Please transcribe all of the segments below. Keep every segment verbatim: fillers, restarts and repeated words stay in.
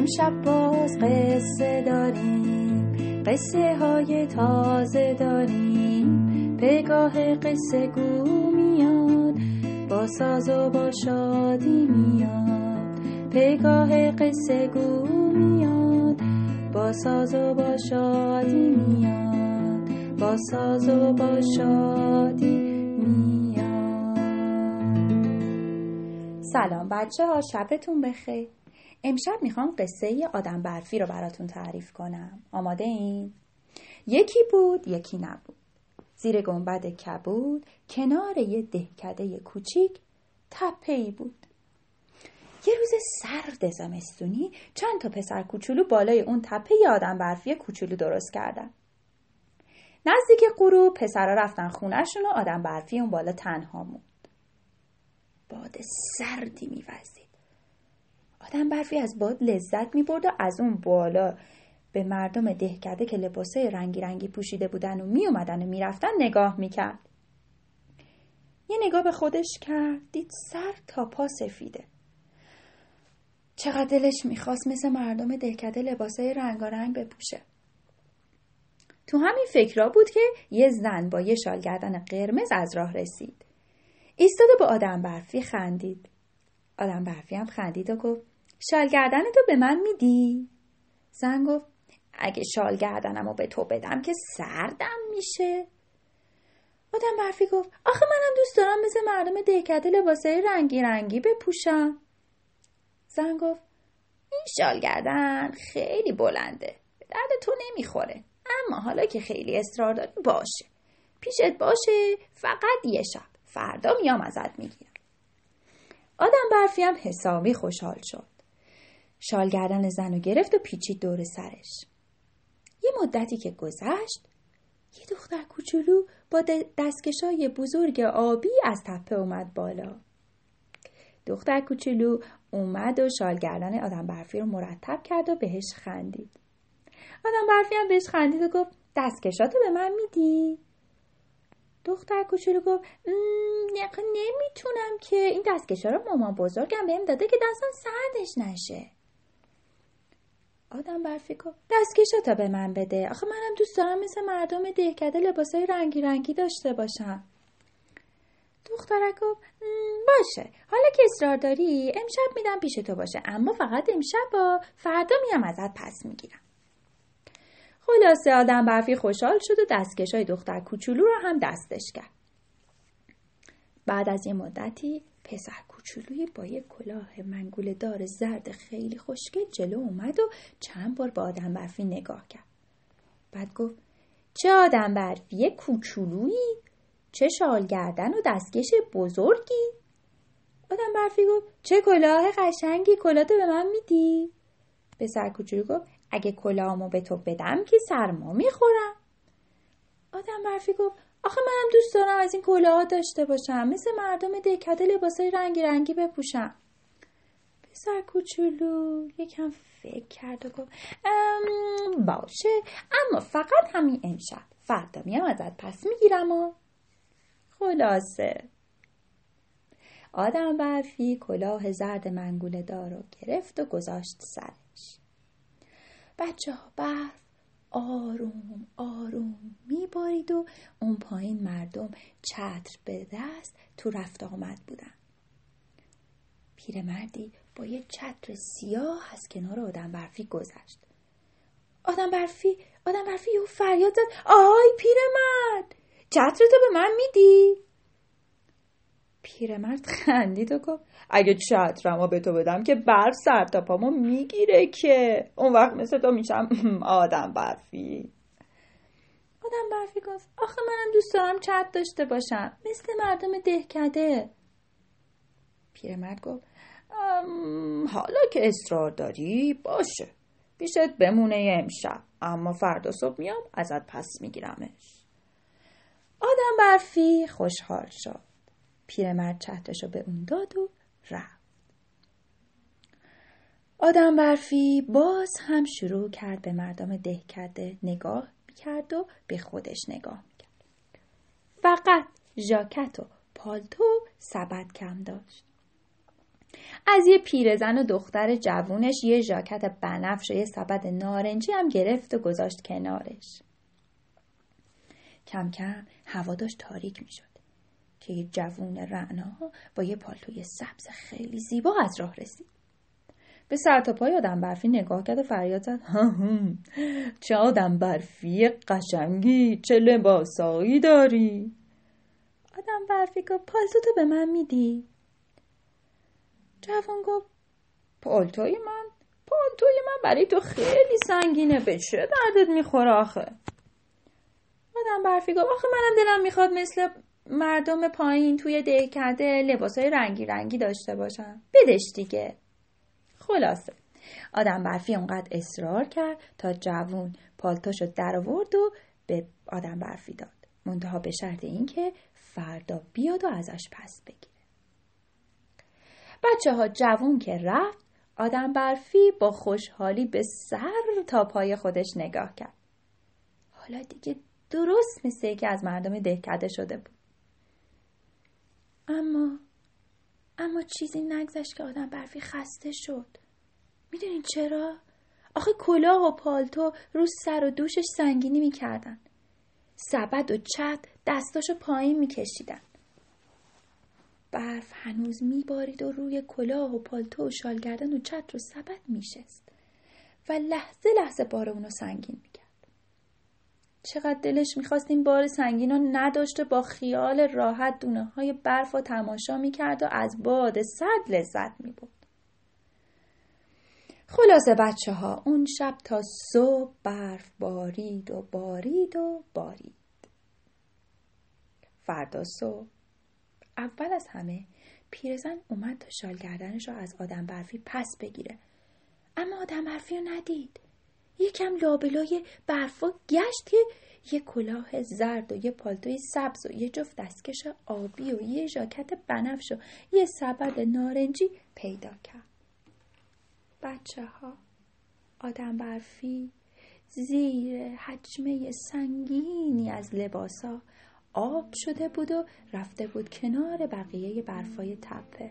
امشب باز قصه داریم، قصه های تازه داریم. پگاه قصه گو میاد، با ساز و با شادی میاد. پگاه قصه گو میاد، با ساز و با شادی میاد. با ساز و با شادی میاد. سلام بچه ها، شبتون بخیر. امشب میخوام قصه آدم برفی رو براتون تعریف کنم. آماده این؟ یکی بود یکی نبود. زیر گنبد کبود، کنار یه دهکده کوچیک، تپه‌ای بود. یه روز سرد زمستونی چند تا پسر کوچولو بالای اون تپه یه آدم برفی کوچولو درست کردن. نزدیک غروب پسرا رفتن خونه‌شون و آدم برفی اون بالا تنها موند. باد سردی میوزید. آدم برفی از باد لذت میبرد و از اون بالا به مردم دهکده که لباسای رنگی رنگی پوشیده بودن و می اومدن و میرفتن نگاه میکرد. یه نگاه به خودش کرد، دید سر تا پا سفیده. چقدر دلش میخواست مثل مردم دهکده لباسای رنگارنگ بپوشه. تو همین فکرها بود که یه زن با یه شال گردن قرمز از راه رسید. ایستاد و به آدم برفی خندید. آدم برفی هم خندید و گفت: شال گردنتو به من میدی؟ زن گفت: اگه شال گردنمو به تو بدم که سردم میشه. آدم برفی گفت: آخه منم دوست دارم مثل مردم دهکده لباسای رنگی رنگی بپوشم. زن گفت: این شال گردن خیلی بلنده، به درد تو نمیخوره، اما حالا که خیلی اصرار داری باشه، پیشت باشه، فقط یه شب، فردا میام ازت میگیرم. آدم برفی هم حسابی خوشحال شد. شال گردن زنو گرفت و پیچید دور سرش. یه مدتی که گذشت، یه دختر کوچولو با دستکشای بزرگ آبی از تپه اومد بالا. دختر کوچولو اومد و شال گردن آدم برفی رو مرتب کرد و بهش خندید. آدم برفی هم بهش خندید و گفت: دستکشاتو به من میدی؟ دختر کوچولو گفت: نمیتونم که، این دستکشا رو مامان بزرگم بهم داده که دستم سردش نشه. آدم برفی گفت: دستکشاتو به من بده، آخه منم دوست دارم مثل مردم دهکده لباسای رنگی رنگی داشته باشم. دخترک گفت: باشه، حالا که اصرار داری امشب میدم پیش تو باشه، اما فقط امشب، با فردا میام ازت پس میگیرم. خلاصه آدم برفی خوشحال شد و دستکشای دختر کوچولو رو هم دستش کرد. بعد از یه مدتی پسر کوچولوی با یه کلاه منگوله دار زرد خیلی خوشگل جلو اومد و چند بار به آدم برفی نگاه کرد. بعد گفت: چه آدم برفی کوچولویی، چه شال گردن و دستکش بزرگی. آدم برفی گفت: چه کلاه قشنگی، کلاهتو به من میدی؟ پسر کوچولو گفت: اگه کلاهمو به تو بدم که سرما میخورم. آدم برفی گفت: آخه منم دوست دارم از این کلاه‌ها داشته باشم، مثل مردم دهکده لباسای رنگی رنگی بپوشم. پسر کوچولو یکم فکر کرد و گفت: باشه، اما فقط همین امشب، فردا میام ازت پس میگیرم. و خلاصه آدم برفی کلاه زرد منگوله دار رو گرفت و گذاشت سرش. بچه ها برف آروم آروم میبارید و اون پایین مردم چتر به دست تو رفت آمد بودن. پیرمردی با یه چتر سیاه از کنار آدم برفی گذشت. آدم برفی آدم برفی یهو فریاد زد: آهای پیرمرد، چترتو به من میدی؟ پیرمرد خندید و گفت: اگه چترمو به تو بدم که برف سر تا پامو میگیره، که اون وقت مثل تو میشم آدم برفی. آدم برفی گفت: آخه منم دوست دارم چتر داشته باشم، مثل مردم دهکده. پیرمرد گفت: حالا که اصرار داری باشه، پیشت بمونه امشب، اما فردا صبح میام ازت پس میگیرمش. آدم برفی خوشحال شد. پیرمرد چترشو به اون داد و رفت. آدم برفی باز هم شروع کرد به مردم دهکده نگاه کرد و به خودش نگاه کرد. فقط ژاکت و پالتو سبد کم داشت. از یه پیرزن و دختر جوونش یه ژاکت بنفش و یه سبد نارنجی هم گرفت و گذاشت کنارش. کم کم هوا داشت تاریک می شد که یه جوون رعنا با یه پالتوی سبز خیلی زیبا از راه رسید. به سر تا پای آدم برفی نگاه کرد و فریاد زد: چه آدم برفی قشنگی، چه لباسایی داری. آدم برفی گفت: پالتو تو به من میدی؟ جوان گفت: پالتوی من؟ پالتوی من برای تو خیلی سنگینه، به چه دردت میخوره آخه؟ آدم برفی گفت: آخه منم دلم میخواد مثل مردم پایین توی دهکده لباسای رنگی رنگی داشته باشم، بدش دیگه. خلاصه آدم برفی اونقدر اصرار کرد تا جوون پالتوشو در آورد و به آدم برفی داد، منتها به شرط این که فردا بیاد و ازش پس بگیره. بچه ها جوون که رفت، آدم برفی با خوشحالی به سر تا پای خودش نگاه کرد. حالا دیگه درست مثل یکی از مردم دهکده شده بود. اما اما چیزی نگذشت که آدم برفی خسته شد. میدونین چرا؟ آخه کلاه و پالتو رو سر و دوشش سنگینی میکردن. سبد و چت دستاشو پایین میکشیدن. برف هنوز میبارید و روی کلاه و پالتو و شالگردن و چتر و سبد میشست و لحظه لحظه بار اونو سنگین میکرد. چقدر دلش میخواست این بار سنگین رو نداشته، با خیال راحت دونه های برف رو تماشا میکرد و از باد سرد لذت میبرد. خلاصه بچه ها اون شب تا صبح برف بارید و بارید و بارید. فردا صبح اول از همه پیرزن اومد تا شال گردنش رو از آدم برفی پس بگیره، اما آدم برفی رو ندید. یکم لابلای برفا گشت که یه کلاه زرد و یه پالتوی سبز و یه جفت دستکش آبی و یه ژاکت بنفش و یه سبد نارنجی پیدا کرد. بچه ها آدم برفی زیر حجمه سنگینی از لباسا آب شده بود و رفته بود کنار بقیه برفای تپه.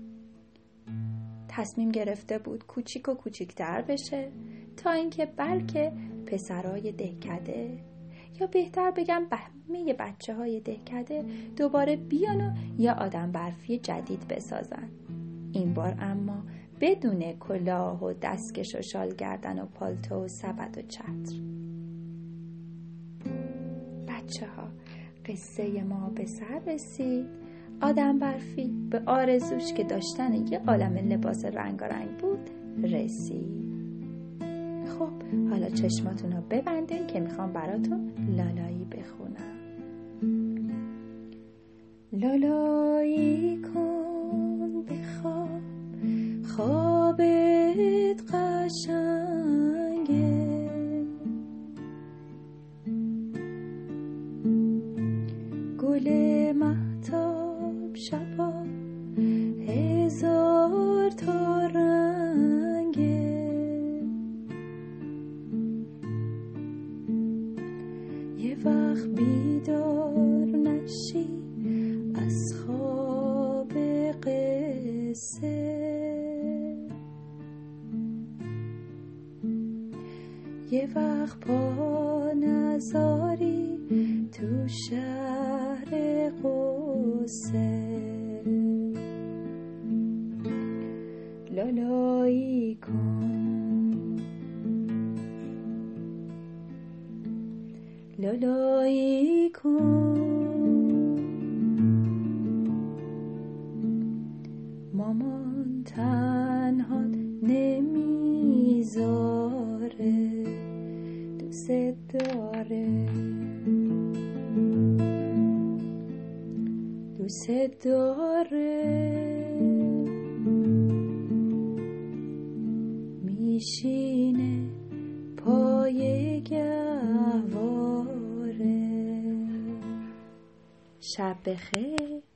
تصمیم گرفته بود کوچیک و کوچیکتر بشه تا اینکه بلکه پسرای دهکده، یا بهتر بگم همه بچه های دهکده، دوباره بیان و یه آدم برفی جدید بسازن. این بار اما بدون کلاه و دستکش و شال گردن و پالتو و سبد و چتر. بچه ها قصه ما به سر رسید. آدم برفی به آرزوش که داشتن یه عالم لباس رنگارنگ بود رسید. خب حالا چشماتون رو ببندین که میخوام براتون لالایی بخونم. لالایی کن بخواب، خوابت قشنگه، گل مهتاب شبا هزار تا رنگه، یه وقت بیدار نشی از خواب قصه، یه وقت پا نذاری تو شهر قصه. لالایی کن، لالایی کن، مامان تنها نمیذاره، دوست داره، دوست داره، میشینه پای گهواره. شب بخیر.